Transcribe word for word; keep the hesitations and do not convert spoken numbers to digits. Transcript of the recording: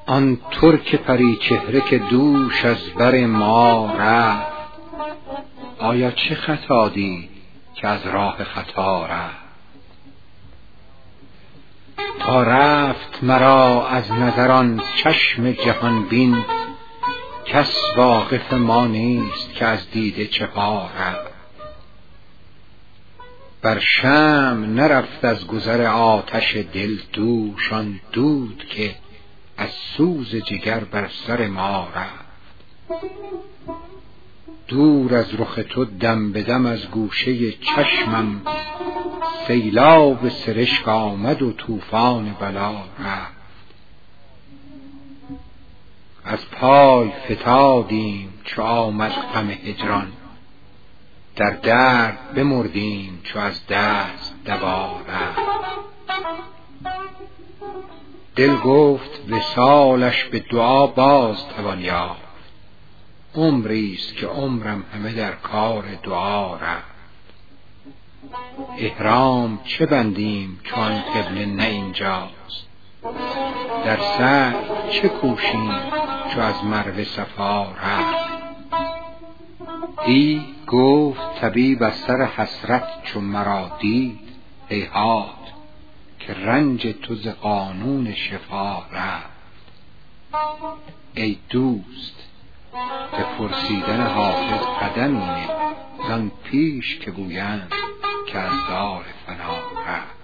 آن ترک پری چهره که دوش از بر ما رفت، آیا چه خطا دید که از راه خطا رفت؟ تا رفت مرا از نظر آن چشم جهان بین، کس واقف ما نیست که از دیده چه ها رفت. بر شمع نرفت از گذر آتش دل دوش، آن دود که از سوز جگر بر سر ما رفت. دور از رخ تو دم به دم از گوشه چشمم، سیلاب سرشک آمد و طوفان بلا رفت. از پای فتادیم چو آمد غم هجران، در درد بمردیم چو از دست دوا رفت. دل گفت وصالش به دعا باز توان یافت، عمریست که عمرم همه در کار دعا رفت. احرام چه بندیم چو آن قبله نه اینجاست، در سعی چه کوشیم چو از مروه صفا رفت. دی گفت طبیب از سر حسرت چو مرا دید، هیهات که رنج تو ز قانون شفا رفت. ای دوست به پرسیدن حافظ قدمی نه، زان پیش که گویند که از دار فنا رفت.